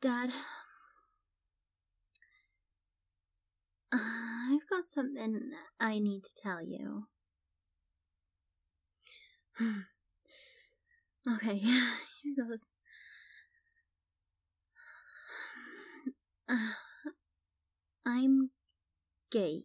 Dad, I've got something I need to tell you. Okay, here goes. I'm gay.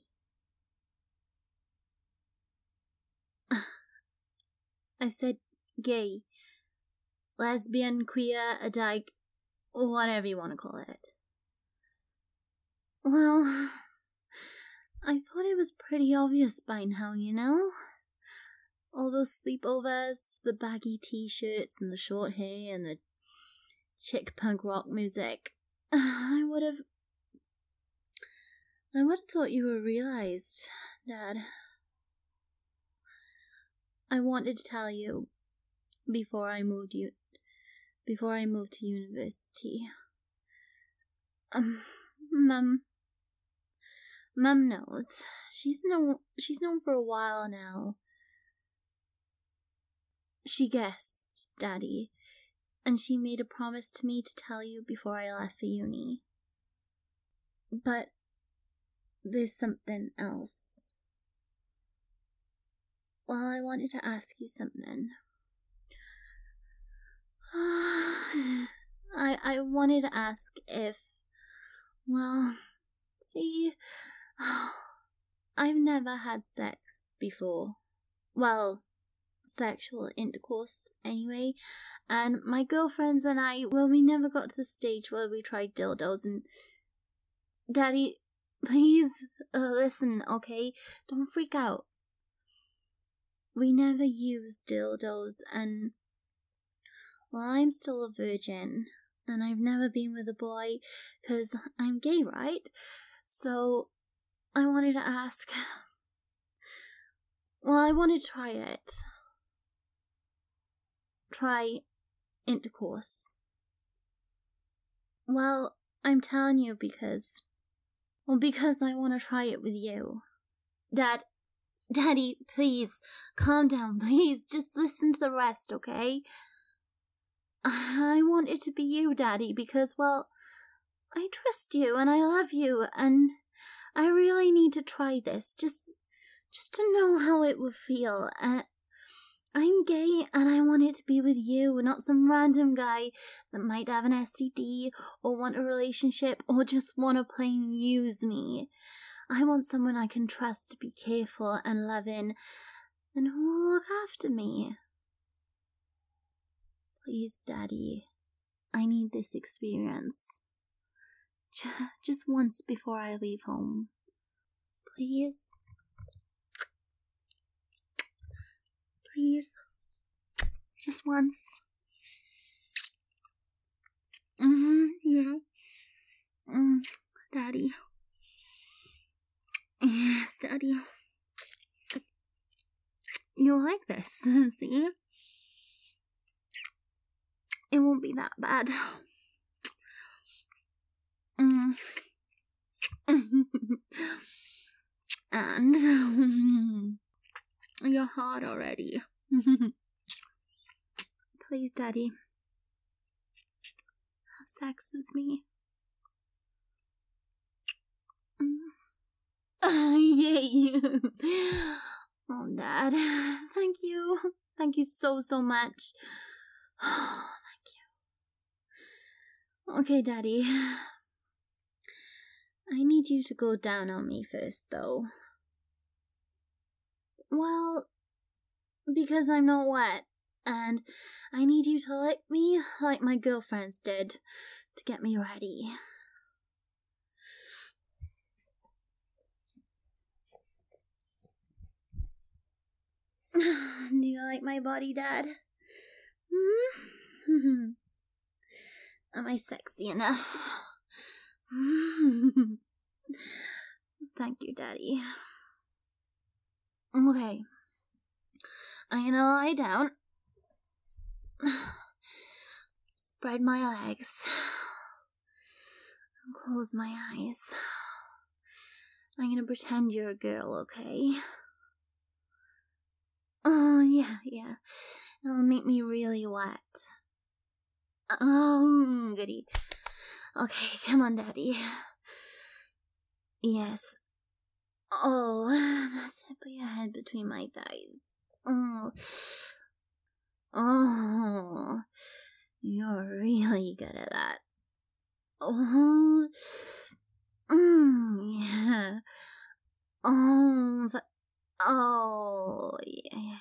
I said gay. Lesbian, queer, a dyke, whatever you want to call it. Well, I thought it was pretty obvious by now, you know? All those sleepovers, the baggy t-shirts and the short hair and the chick punk rock music. I would have thought you were realized, Dad. I wanted to tell you before I moved to university. Mum knows. She's known for a while now. She guessed, Daddy, and she made a promise to me to tell you before I left for uni. But there's something else. Well, I wanted to ask you something. I wanted to ask if, well, see, I've never had sex before. Well, sexual intercourse anyway, and my girlfriends and I, well, we never got to the stage where we tried dildos. And Daddy, please listen, okay? Don't freak out. We never used dildos, and well, I'm still a virgin, and I've never been with a boy, 'cause I'm gay, right? So I wanted to ask, well, I want to try it. Try intercourse. Well, I'm telling you because I want to try it with you. Daddy, please, calm down, please, just listen to the rest, okay? I want it to be you, Daddy, because, well, I trust you and I love you, and I really need to try this, just to know how it would feel. I'm gay and I want it to be with you, not some random guy that might have an STD or want a relationship or just want to plain use me. I want someone I can trust to be careful and loving and who will look after me. Please, Daddy, I need this experience. Just once before I leave home. Please? Please? Just once? Yeah. Daddy. Yes, Daddy. You'll like this, see? It won't be that bad. And you're hard already. Please, Daddy, have sex with me. Yay! Oh, Dad, thank you. Thank you so much. Thank you. Okay, Daddy. I need you to go down on me first, though. Well, because I'm not wet, and I need you to lick me like my girlfriends did to get me ready. Do you like my body, Dad? Am I sexy enough? Thank you, Daddy. Okay. I'm gonna lie down. Spread my legs. And close my eyes. I'm gonna pretend you're a girl, okay? Oh, yeah. It'll make me really wet. Oh, goody. Okay, come on, Daddy. Yes. Oh, that's it. Put your head between my thighs. Oh. Oh. You're really good at that. Oh. Yeah. Oh. Oh, yeah.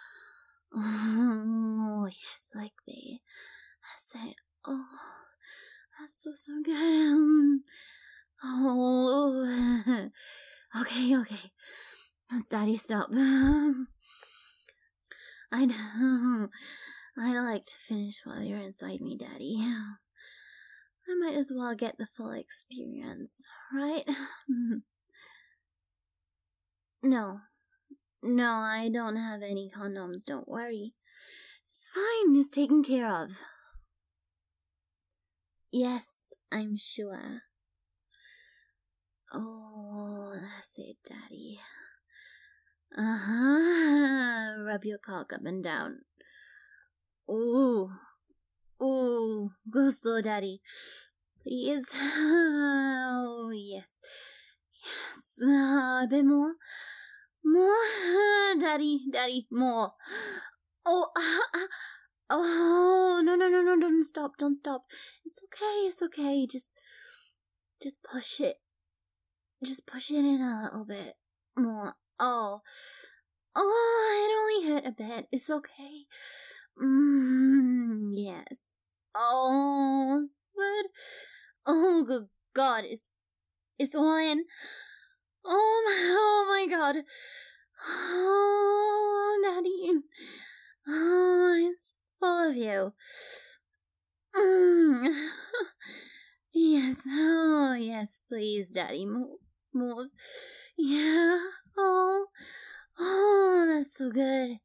Oh, yes, like the. That's it. Oh. That's so good. Oh. Okay. Daddy, stop. I'd like to finish while you're inside me, Daddy. I might as well get the full experience, right? No, I don't have any condoms, don't worry. It's fine, it's taken care of. Yes, I'm sure. Oh, that's it, Daddy. Rub your cock up and down. Ooh, go slow, Daddy. Please. Oh, yes. A bit more. Daddy, more. Oh, no, don't stop. It's okay. Just push it. Just push it in a little bit more. Oh, it only hurt a bit. It's okay. Yes. Oh, it's good. Oh, good God, it's all in. Oh my God. Oh, Daddy. Oh, I'm so full of you. Yes. Oh, yes, please, Daddy. Move. Yeah. Oh, that's so good.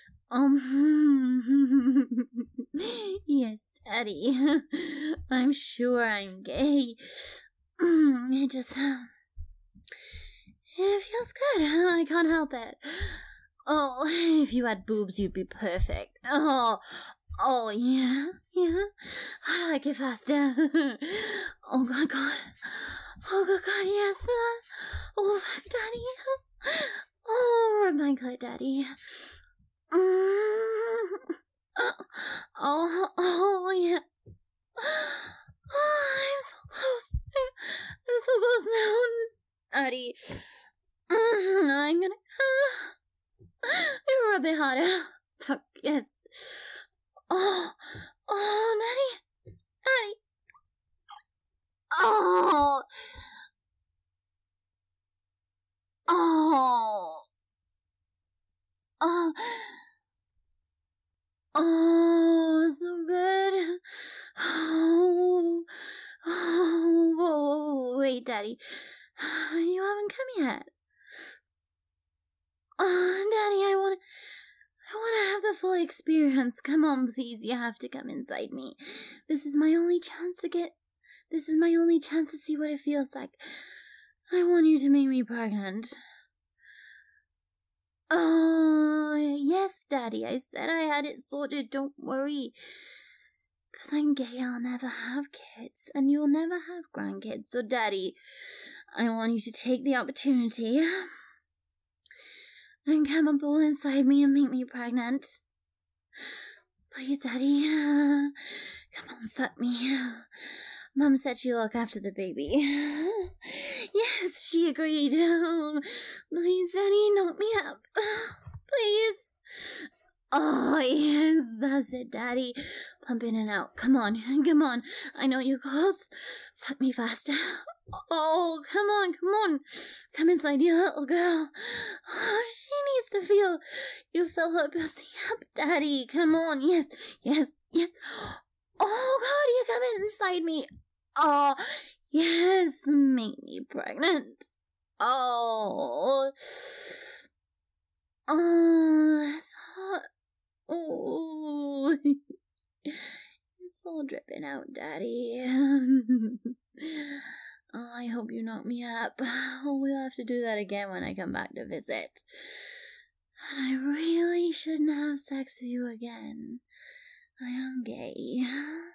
Yes, Daddy. I'm sure I'm gay. It feels good. I can't help it. Oh, if you had boobs, you'd be perfect. Oh, yeah. I like it faster. Oh, God. Oh, God, yes. Oh, fuck, Daddy. Oh, rub my clit, Daddy. Oh, yeah. Oh, I'm so close. I'm so close now, Daddy. I'm gonna rub it harder. Fuck, yes. Oh, Daddy. Oh, so good. Whoa, wait, Daddy. You haven't come yet. Daddy, I want to have the full experience. Come on, please. You have to come inside me. This is my only chance to see what it feels like. I want you to make me pregnant. Oh, yes, Daddy. I said I had it sorted. Don't worry. 'Cause I'm gay, I'll never have kids, and you'll never have grandkids. So, Daddy, I want you to take the opportunity and come up all inside me and make me pregnant. Please, Daddy. Come on, fuck me. Mum said she'll look after the baby. Yes, she agreed. Please, Daddy, knock me up. Please. Oh, yes, that's it, Daddy. Pump in and out. Come on. I know you're close. Fuck me faster. Oh, come on. Come inside, you little girl. Oh, she needs to feel. You feel her pussy up, Daddy. Come on. Yes. Oh, God, you're coming inside me. Oh, yes, make me pregnant. Oh, that's hot. Oh, it's all dripping out, Daddy. Oh, I hope you knock me up. We'll have to do that again when I come back to visit. And I really shouldn't have sex with you again. I am gay.